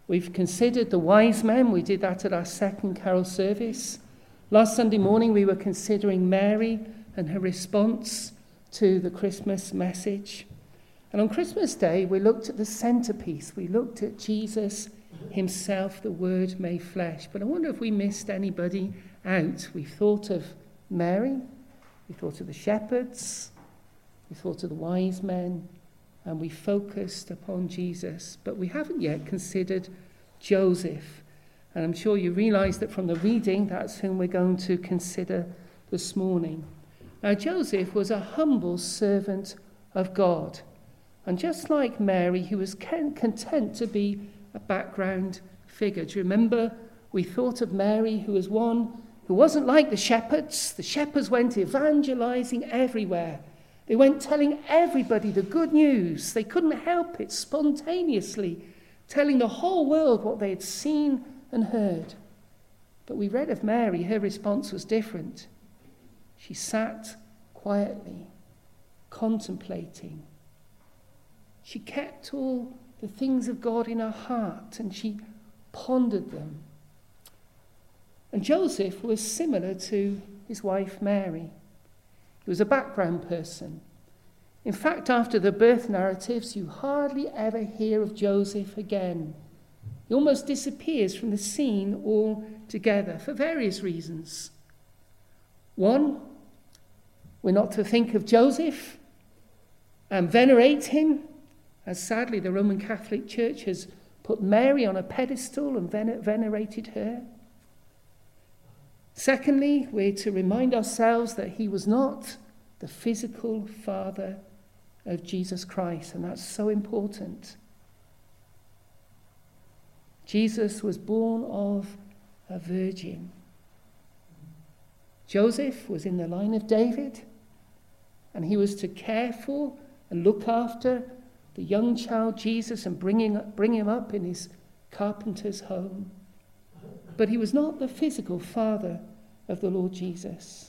We've considered the wise men. We did that at our second carol service. Last Sunday morning we were considering Mary and her response to the Christmas message. And on Christmas Day we looked at the centerpiece. We looked at Jesus himself, the Word made flesh. But I wonder if we missed anybody out. We thought of Mary, we thought of the shepherds, we thought of the wise men, and we focused upon Jesus. But we haven't yet considered Joseph. And I'm sure you realise that from the reading, that's whom we're going to consider this morning. Now, Joseph was a humble servant of God. And just like Mary, he was content to be a background figure. Do you remember we thought of Mary, who was one who wasn't like the shepherds. The shepherds went evangelizing everywhere. They went telling everybody the good news. They couldn't help it, spontaneously telling the whole world what they had seen and heard. But we read of Mary, her response was different. She sat quietly, contemplating. She kept all the things of God in her heart and she pondered them. And Joseph was similar to his wife Mary. He was a background person. In fact, after the birth narratives, you hardly ever hear of Joseph again. He almost disappears from the scene altogether for various reasons. One, we're not to think of Joseph and venerate him, as sadly the Roman Catholic Church has put Mary on a pedestal and venerated her. Secondly, we're to remind ourselves that he was not the physical father of Jesus Christ, and that's so important. Jesus was born of a virgin. Joseph was in the line of David, and he was to care for and look after the young child Jesus and bring him up in his carpenter's home. But he was not the physical father of the Lord Jesus.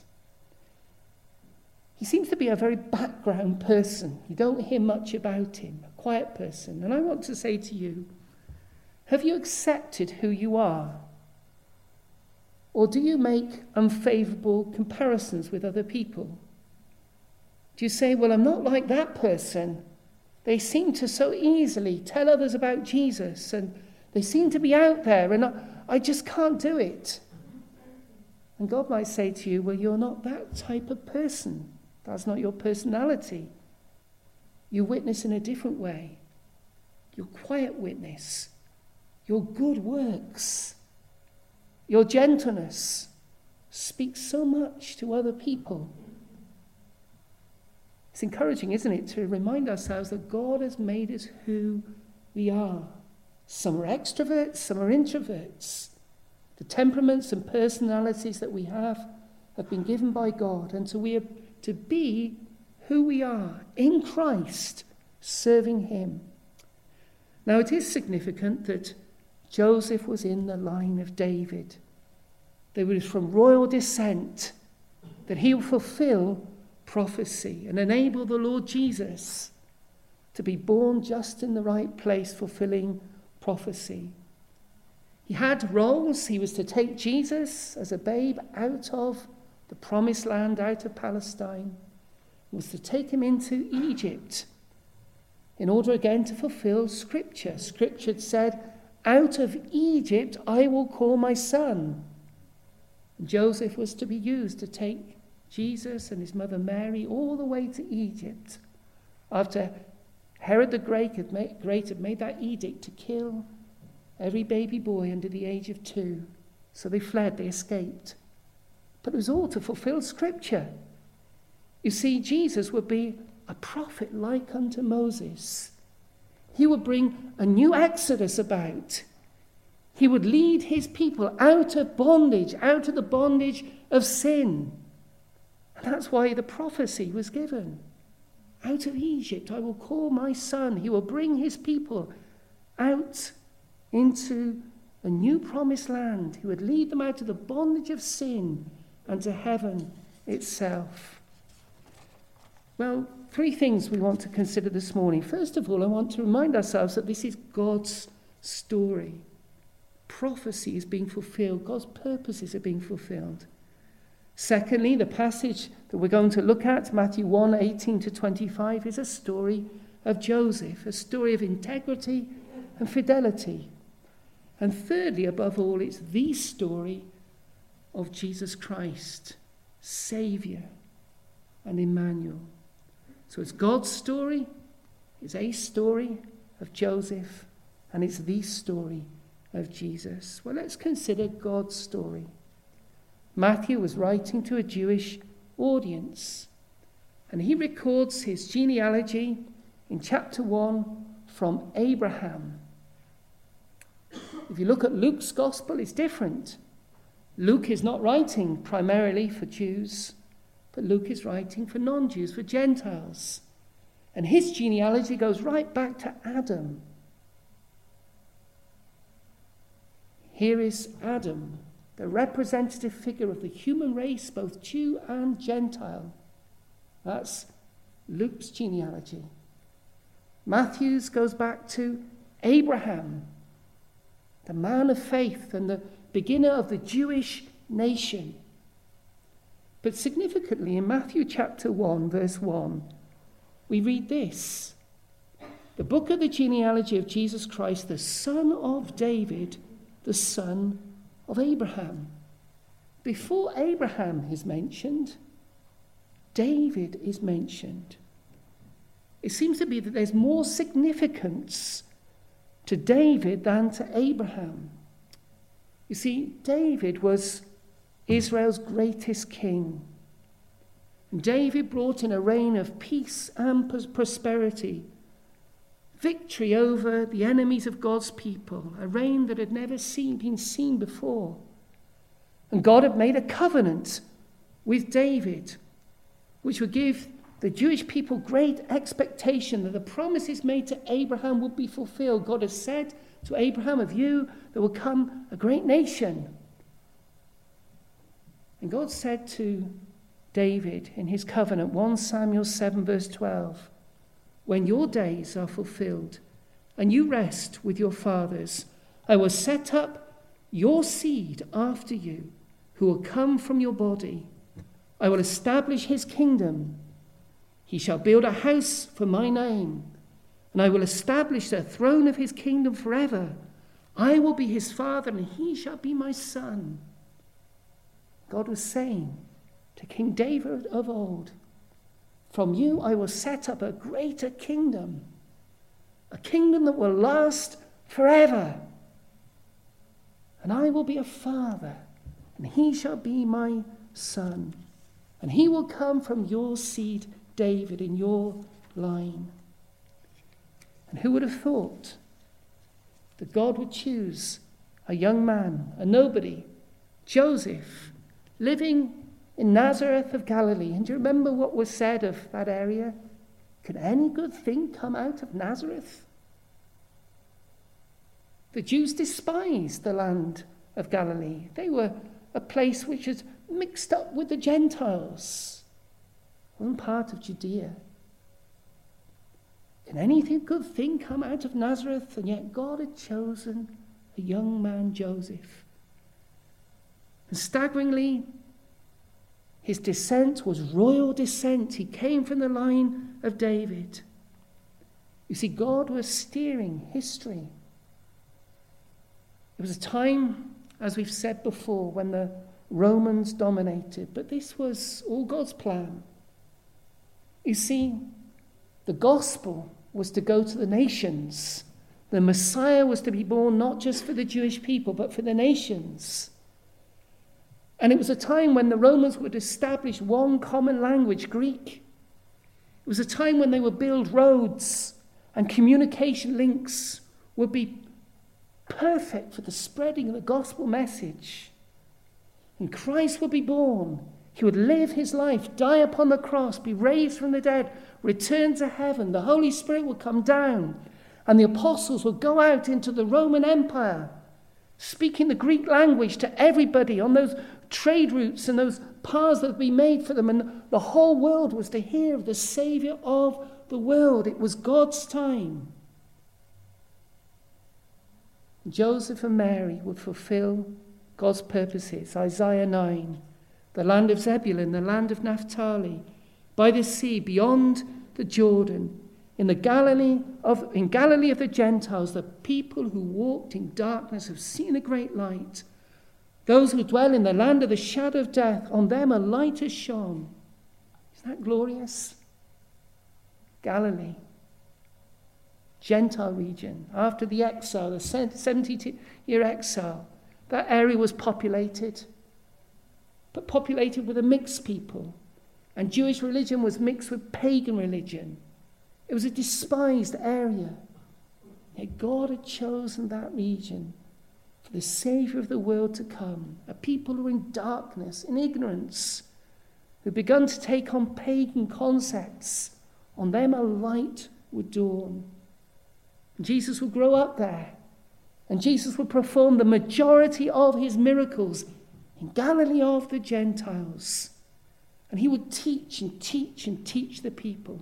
He seems to be a very background person. You don't hear much about him, a quiet person. And I want to say to you, have you accepted who you are? Or do you make unfavorable comparisons with other people? Do you say, well, I'm not like that person. They seem to so easily tell others about Jesus and they seem to be out there and I just can't do it. And God might say to you, well, you're not that type of person. That's not your personality. You witness in a different way. Your quiet witness, your good works, your gentleness speaks so much to other people. It's encouraging, isn't it, to remind ourselves that God has made us who we are. Some are extroverts, some are introverts. The temperaments and personalities that we have been given by God, and so we are to be who we are in Christ, serving him. Now it is significant that Joseph was in the line of David. They were from royal descent, that he would fulfill prophecy and enable the Lord Jesus to be born just in the right place, fulfilling prophecy. He had roles. He was to take Jesus as a babe out of the promised land, out of Palestine. He was to take him into Egypt in order again to fulfill Scripture. Scripture had said, out of Egypt I will call my son. And Joseph was to be used to take Jesus and his mother Mary all the way to Egypt after Herod the Great had made that edict to kill every baby boy under the age of 2. So they fled, they escaped. But it was all to fulfill Scripture. You see, Jesus would be a prophet like unto Moses. He would bring a new exodus about. He would lead his people out of bondage, out of the bondage of sin. And that's why the prophecy was given. Out of Egypt I will call my son. He will bring his people out into a new promised land. He would lead them out of the bondage of sin and to heaven itself. Well, 3 things we want to consider this morning. First of all, I want to remind ourselves that this is God's story. Prophecy is being fulfilled. God's purposes are being fulfilled. Secondly, the passage that we're going to look at, Matthew 1:18-25, is a story of Joseph, a story of integrity and fidelity. And thirdly, above all, it's the story of Jesus Christ, Saviour and Emmanuel. So it's God's story, it's a story of Joseph, and it's the story of Jesus. Well, let's consider God's story. Matthew was writing to a Jewish audience, and he records his genealogy in chapter 1 from Abraham. If you look at Luke's gospel, it's different. Luke is not writing primarily for Jews, but Luke is writing for non-Jews, for Gentiles. And his genealogy goes right back to Adam. Here is Adam, the representative figure of the human race, both Jew and Gentile. That's Luke's genealogy. Matthew's goes back to Abraham, the man of faith and the beginner of the Jewish nation. But significantly, in Matthew chapter 1, verse 1, we read this: the book of the genealogy of Jesus Christ, the son of David, the son of Abraham. Before Abraham is mentioned, David is mentioned. It seems to be that there's more significance to David than to Abraham. You see, David was Israel's greatest king. And David brought in a reign of peace and prosperity, victory over the enemies of God's people, a reign that had never been seen before. And God had made a covenant with David, which would give the Jewish people great expectation that the promises made to Abraham would be fulfilled. God has said to Abraham, of you there will come a great nation. And God said to David in his covenant, 1 Samuel 7 verse 12, when your days are fulfilled and you rest with your fathers, I will set up your seed after you, who will come from your body. I will establish his kingdom. He shall build a house for my name, and I will establish the throne of his kingdom forever. I will be his father, and he shall be my son. God was saying to King David of old, from you I will set up a greater kingdom, a kingdom that will last forever. And I will be a father, and he shall be my son. And he will come from your seed, David, in your line. And who would have thought that God would choose a young man, a nobody, Joseph, living in Nazareth of Galilee? And do you remember what was said of that area? Can any good thing come out of Nazareth? The Jews despised the land of Galilee. They were a place which was mixed up with the Gentiles. It wasn't part of Judea. Can anything good thing come out of Nazareth? And yet God had chosen a young man, Joseph. And staggeringly, his descent was royal descent. He came from the line of David. You see, God was steering history. It was a time, as we've said before, when the Romans dominated, but this was all God's plan. You see, the gospel was to go to the nations. The Messiah was to be born not just for the Jewish people, but for the nations. And it was a time when the Romans would establish one common language, Greek. It was a time when they would build roads and communication links would be perfect for the spreading of the gospel message. And Christ would be born. He would live his life, die upon the cross, be raised from the dead, return to heaven. The Holy Spirit would come down, and the apostles would go out into the Roman Empire, speaking the Greek language to everybody on those trade routes and those paths that would be made for them. And the whole world was to hear of the Saviour of the world. It was God's time. Joseph and Mary would fulfill God's purposes. Isaiah 9, the land of Zebulun, the land of Naphtali, by the sea, beyond the Jordan, in Galilee of the Gentiles, the people who walked in darkness have seen a great light. Those who dwell in the land of the shadow of death, on them a light has shone. Isn't that glorious? Galilee, Gentile region. After the exile, the 70-year exile, that area was populated, but populated with a mixed people. And Jewish religion was mixed with pagan religion. It was a despised area. Yet God had chosen that region for the Saviour of the world to come, a people who were in darkness, in ignorance, who had begun to take on pagan concepts. On them a light would dawn. And Jesus would grow up there, and Jesus would perform the majority of his miracles in Galilee of the Gentiles. And he would teach and teach and teach the people.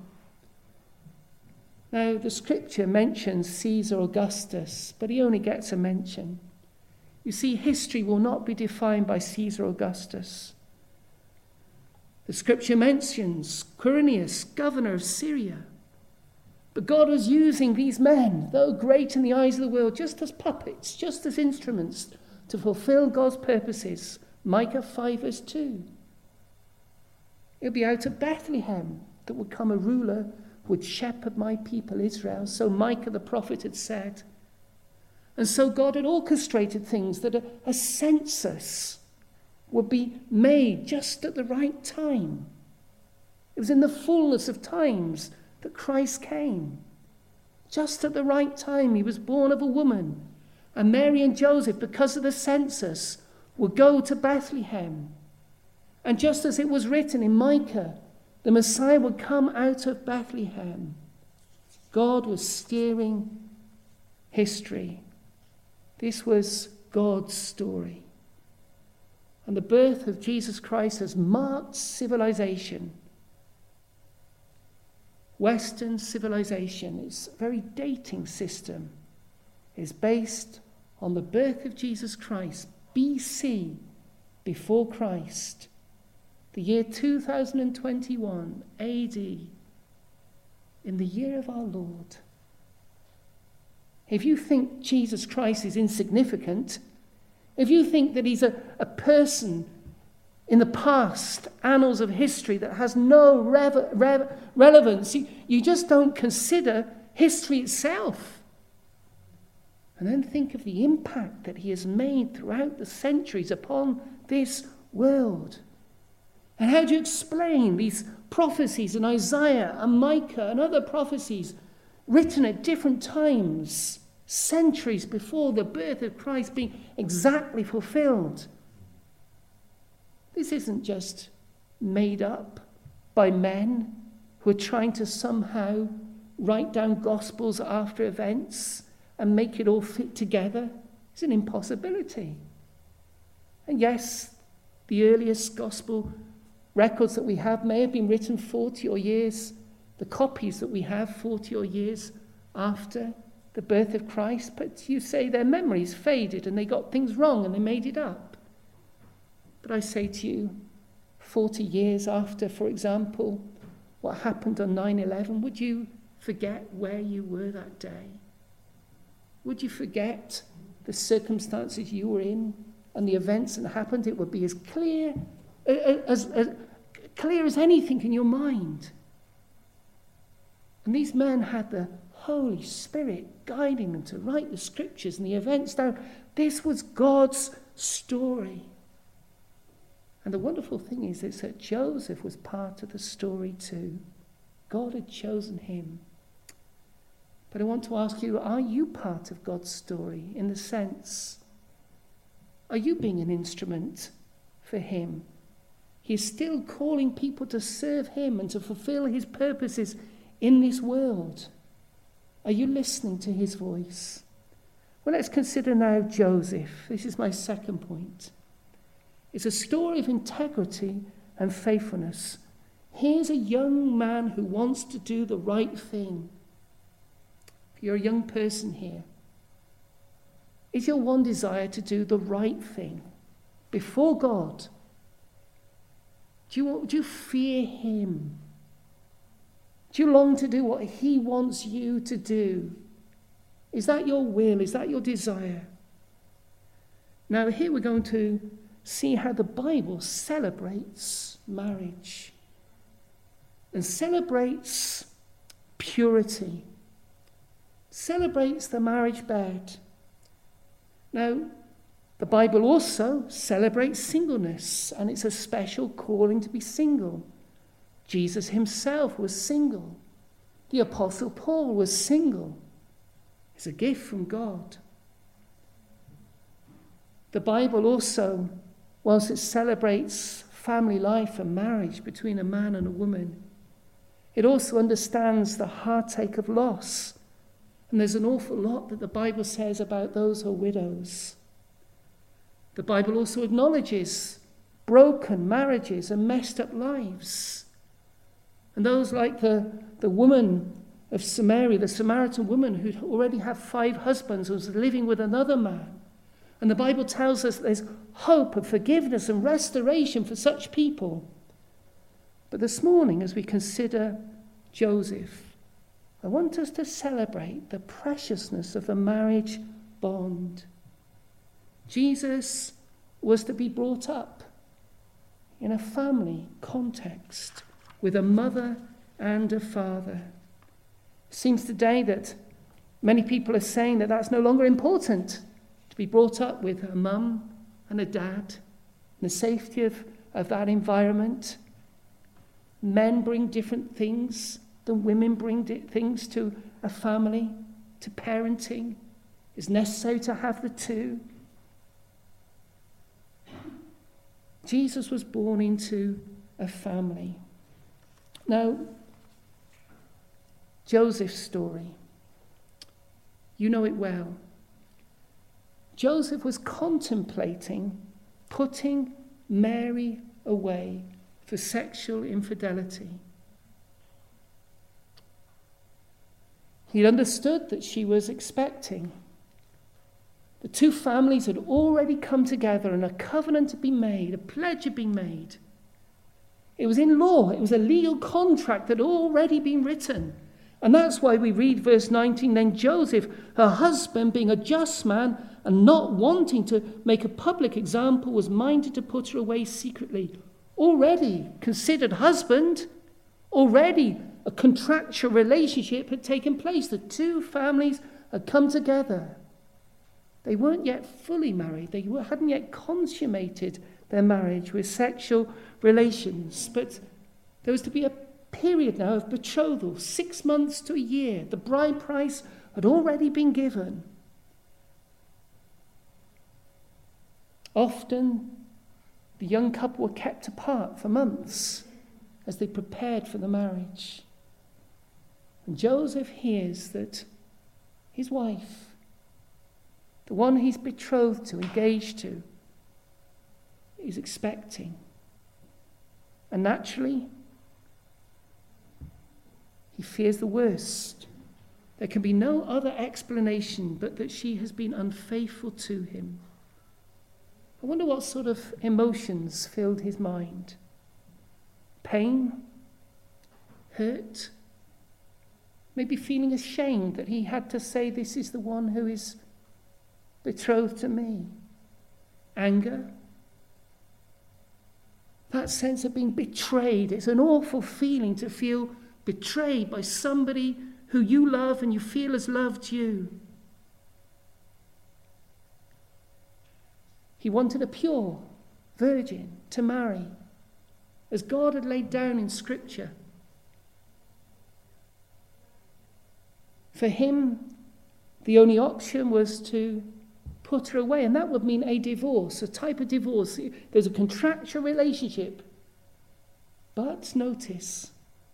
Now, the scripture mentions Caesar Augustus, but he only gets a mention. You see, history will not be defined by Caesar Augustus. The scripture mentions Quirinius, governor of Syria. But God was using these men, though great in the eyes of the world, just as puppets, just as instruments to fulfill God's purposes. Micah 5 verse 2. It would be out of Bethlehem that would come a ruler who would shepherd my people Israel. So Micah the prophet had said. And so God had orchestrated things that a census would be made just at the right time. It was in the fullness of times that Christ came. Just at the right time, he was born of a woman. And Mary and Joseph, because of the census, would go to Bethlehem. And just as it was written in Micah, the Messiah would come out of Bethlehem. God was steering history. This was God's story. And the birth of Jesus Christ has marked civilization. Western civilization, its very dating system, is based on the birth of Jesus Christ, BC, before Christ. The year 2021 AD, in the year of our Lord. If you think Jesus Christ is insignificant, if you think that he's a person in the past annals of history that has no relevance, you just don't consider history itself. And then think of the impact that he has made throughout the centuries upon this world. And how do you explain these prophecies in Isaiah and Micah and other prophecies written at different times, centuries before the birth of Christ being exactly fulfilled? This isn't just made up by men who are trying to somehow write down gospels after events and make it all fit together. It's an impossibility. And yes, the earliest gospel records that we have may have been written 40 or years, the copies that we have 40 or years after the birth of Christ, but you say their memories faded and they got things wrong and they made it up. But I say to you, 40 years after, for example, what happened on 9/11, would you forget where you were that day? Would you forget the circumstances you were in and the events that happened? It would be as clear as anything in your mind. And these men had the Holy Spirit guiding them to write the scriptures and the events down. This was God's story. And the wonderful thing is that Joseph was part of the story too. God had chosen him. But I want to ask you, are you part of God's story in the sense, are you being an instrument for him? He's still calling people to serve him and to fulfill his purposes in this world. Are you listening to his voice? Well, let's consider now Joseph. This is my second point. It's a story of integrity and faithfulness. Here's a young man who wants to do the right thing. If you're a young person here, Is your one desire to do the right thing before God? Do you fear him? Do you long to do what he wants you to do? Is that your will? Is that your desire? Now, here we're going to see how the Bible celebrates marriage and celebrates purity, celebrates the marriage bed. Now, the Bible also celebrates singleness, and it's a special calling to be single. Jesus himself was single. The Apostle Paul was single. It's a gift from God. The Bible also, whilst it celebrates family life and marriage between a man and a woman, it also understands the heartache of loss. And there's an awful lot that the Bible says about those who are widows. The Bible also acknowledges broken marriages and messed up lives. And those like the woman of Samaria, the Samaritan woman who already had 5 husbands, was living with another man. And the Bible tells us there's hope of forgiveness and restoration for such people. But this morning, as we consider Joseph, I want us to celebrate the preciousness of the marriage bond. Jesus was to be brought up in a family context with a mother and a father. It seems today that many people are saying that that's no longer important, to be brought up with a mum and a dad, and the safety of that environment. Men bring different things than women bring things to a family, to parenting. It's necessary to have the two. Jesus was born into a family. Now, Joseph's story, you know it well. Joseph was contemplating putting Mary away for sexual infidelity. He understood that she was expecting. The two families had already come together and a covenant had been made, a pledge had been made. It was in law, it was a legal contract that had already been written. And that's why we read verse 19, then Joseph, her husband, being a just man and not wanting to make a public example, was minded to put her away secretly. Already considered husband, already a contractual relationship had taken place. The two families had come together. They weren't yet fully married. They hadn't yet consummated their marriage with sexual relations. But there was to be a period now of betrothal, 6 months to a year. The bride price had already been given. Often, the young couple were kept apart for months as they prepared for the marriage. And Joseph hears that his wife, the one he's betrothed to, engaged to, is expecting. And naturally, he fears the worst. There can be no other explanation but that she has been unfaithful to him. I wonder what sort of emotions filled his mind. Pain, hurt, maybe feeling ashamed that he had to say, this is the one who is betrothed to me. Anger, that sense of being betrayed. It's an awful feeling to feel betrayed by somebody who you love and you feel has loved you. He wanted a pure virgin to marry, as God had laid down in Scripture. For him, the only option was to put her away, and that would mean a divorce, a type of divorce. There's a contractual relationship. But notice,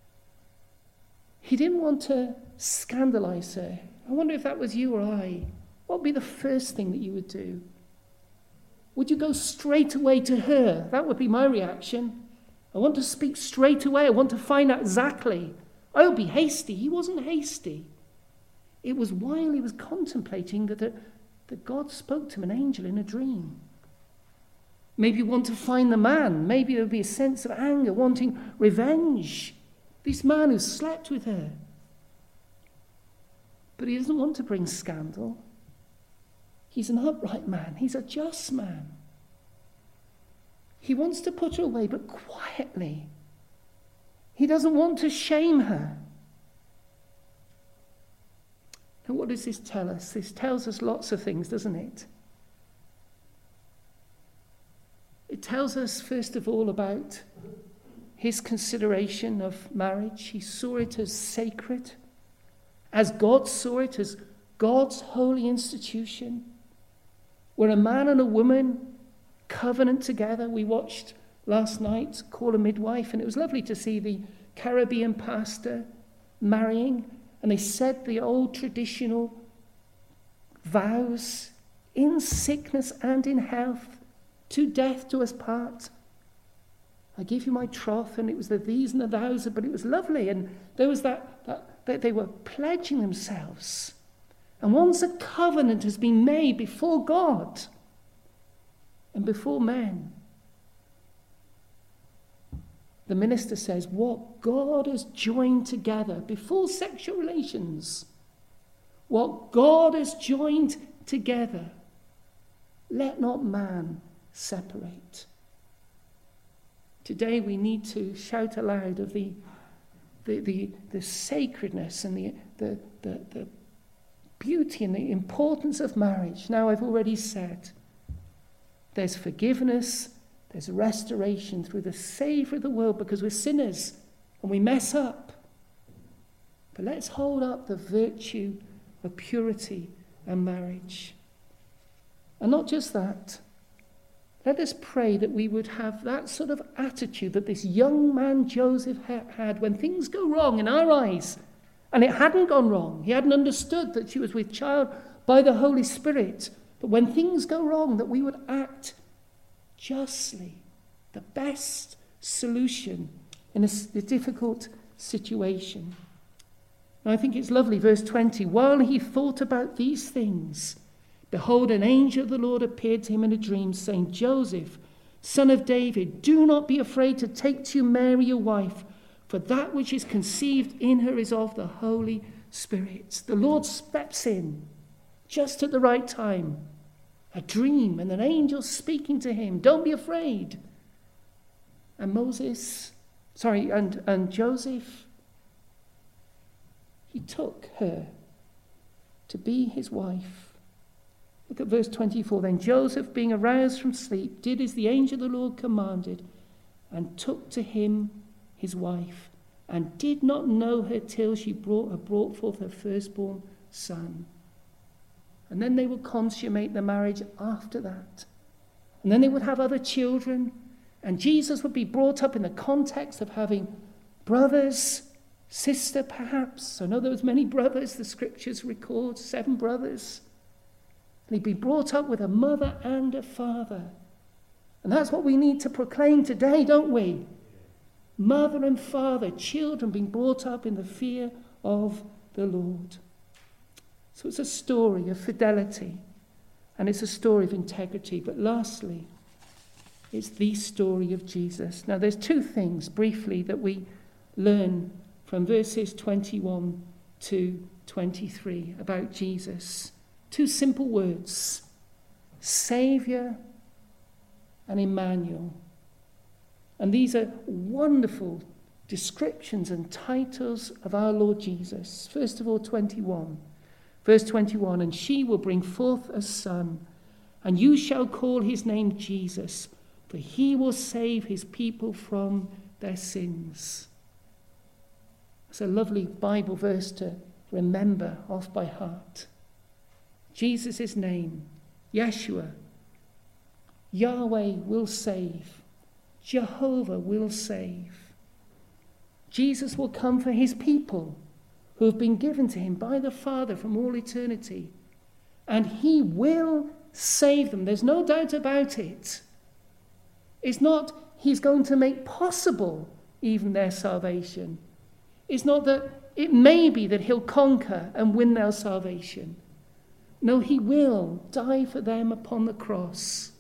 he didn't want to scandalize her. I wonder if that was you or I. What would be the first thing that you would do? Would you go straight away to her? That would be my reaction. I want to speak straight away. I want to find out exactly. I would be hasty. He wasn't hasty. It was while he was contemplating that that God spoke to an angel in a dream. Maybe you want to find the man. Maybe there would be a sense of anger, wanting revenge. This man who slept with her. But he doesn't want to bring scandal. He's an upright man. He's a just man. He wants to put her away, but quietly. He doesn't want to shame her. Now, what does this tell us? This tells us lots of things, doesn't it? It tells us, first of all, about his consideration of marriage. He saw it as sacred, as God saw it, as God's holy institution, where a man and a woman covenant together. We watched last night Call a Midwife, and it was lovely to see the Caribbean pastor marrying, and they said the old traditional vows, in sickness and in health, to death do us part. I give you my troth, and it was the these and the thous, but it was lovely, and there was that they were pledging themselves. And once a covenant has been made before God and before men, the minister says, what God has joined together before sexual relations, what God has joined together, let not man separate. Today we need to shout aloud of the sacredness and the beauty and the importance of marriage. Now, I've already said there's forgiveness, there's restoration through the Saviour of the world, because we're sinners and we mess up. But let's hold up the virtue of purity and marriage. And not just that, let us pray that we would have that sort of attitude that this young man Joseph had when things go wrong in our eyes. And it hadn't gone wrong. He hadn't understood that she was with child by the Holy Spirit. But when things go wrong, that we would act justly, the best solution in a difficult situation. And I think it's lovely, verse 20. While he thought about these things, behold, an angel of the Lord appeared to him in a dream, saying, Joseph, son of David, do not be afraid to take to you Mary your wife, for that which is conceived in her is of the Holy Spirit. The Lord steps in just at the right time. A dream and an angel speaking to him. Don't be afraid. And Joseph, he took her to be his wife. Look at verse 24. Then Joseph, being aroused from sleep, did as the angel of the Lord commanded, and took to him his wife, and did not know her till she brought forth her firstborn son. And then they would consummate the marriage after that. And then they would have other children. And Jesus would be brought up in the context of having brothers, sister perhaps. I know there was many brothers, the scriptures record, 7 brothers. And he'd be brought up with a mother and a father. And that's what we need to proclaim today, don't we? Mother and father, children being brought up in the fear of the Lord. So it's a story of fidelity, and it's a story of integrity. But lastly, it's the story of Jesus. Now, there's 2 things, briefly, that we learn from verses 21 to 23 about Jesus. 2 simple words, Saviour and Emmanuel. And these are wonderful descriptions and titles of our Lord Jesus. First of all, 21. Verse 21, and she will bring forth a son, and you shall call his name Jesus, for he will save his people from their sins. It's a lovely Bible verse to remember off by heart. Jesus' name, Yeshua, Yahweh will save. Jehovah will save. Jesus will come for his people who have been given to him by the Father from all eternity. And he will save them. There's no doubt about it. It's not he's going to make possible even their salvation. It's not that it may be that he'll conquer and win their salvation. No, he will die for them upon the cross.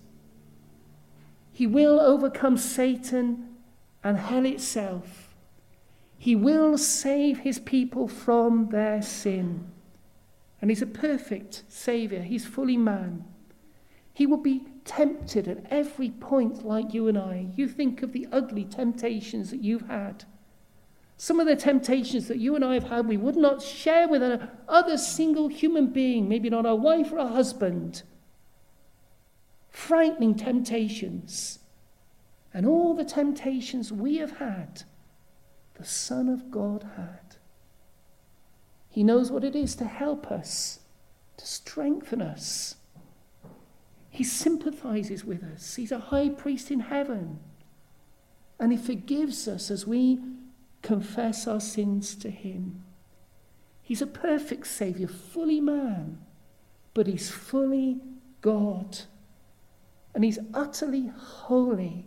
He will overcome Satan and hell itself. He will save his people from their sin. And he's a perfect Saviour. He's fully man. He will be tempted at every point like you and I. You think of the ugly temptations that you've had. Some of the temptations that you and I have had, we would not share with another single human being, maybe not our wife or our husband. Frightening temptations. And all the temptations we have had, the Son of God had. He knows what it is to help us, to strengthen us. He sympathizes with us. He's a high priest in heaven. And he forgives us as we confess our sins to him. He's a perfect Saviour, fully man, but he's fully God. And he's utterly holy.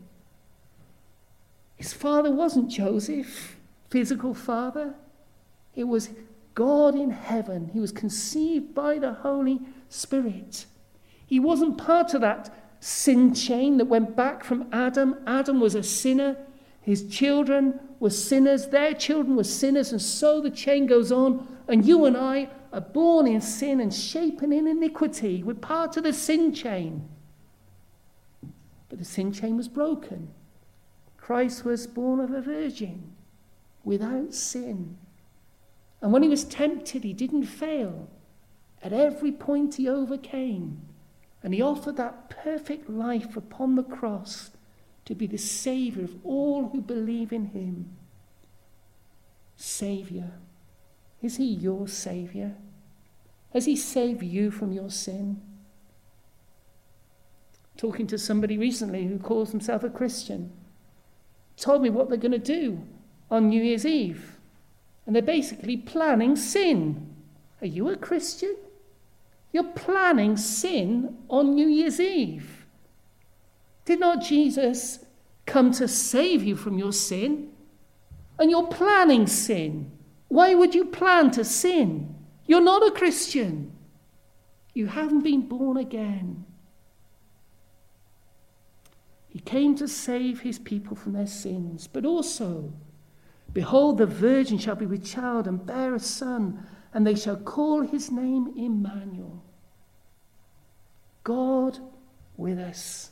His father wasn't Joseph, physical father. It was God in heaven. He was conceived by the Holy Spirit. He wasn't part of that sin chain that went back from Adam. Adam was a sinner. His children were sinners. Their children were sinners. And so the chain goes on. And you and I are born in sin and shapen in iniquity. We're part of the sin chain. But the sin chain was broken. Christ was born of a virgin without sin. And when he was tempted, he didn't fail. At every point he overcame. And he offered that perfect life upon the cross to be the Saviour of all who believe in him. Saviour. Is he your Saviour? Has he saved you from your sin? Talking to somebody recently who calls himself a Christian, told me what they're going to do on New Year's Eve. And they're basically planning sin. Are you a Christian? You're planning sin on New Year's Eve. Did not Jesus come to save you from your sin? And you're planning sin. Why would you plan to sin? You're not a Christian. You haven't been born again. He came to save his people from their sins, but also, behold, the virgin shall be with child and bear a son, and they shall call his name Emmanuel. God with us.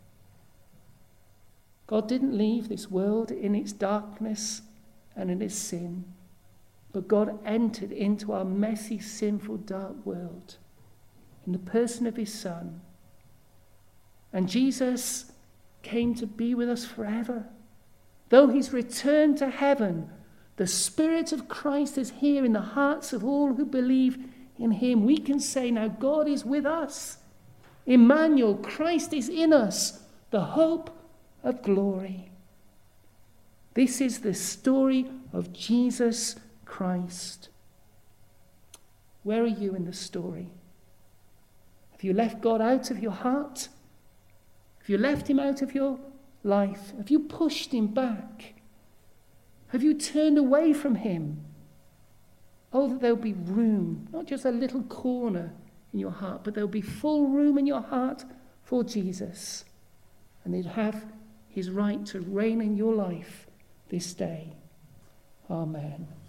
God didn't leave this world in its darkness and in its sin, but God entered into our messy, sinful, dark world in the person of his Son. And Jesus came to be with us forever. Though he's returned to heaven, the Spirit of Christ is here in the hearts of all who believe in him. We can say now, God is with us. Emmanuel, Christ is in us, the hope of glory. This is the story of Jesus Christ. Where are you in the story? Have you left God out of your heart? Have you left him out of your life? Have you pushed him back? Have you turned away from him? Oh, that there'll be room, not just a little corner in your heart, but there'll be full room in your heart for Jesus. And he'd have his right to reign in your life this day. Amen.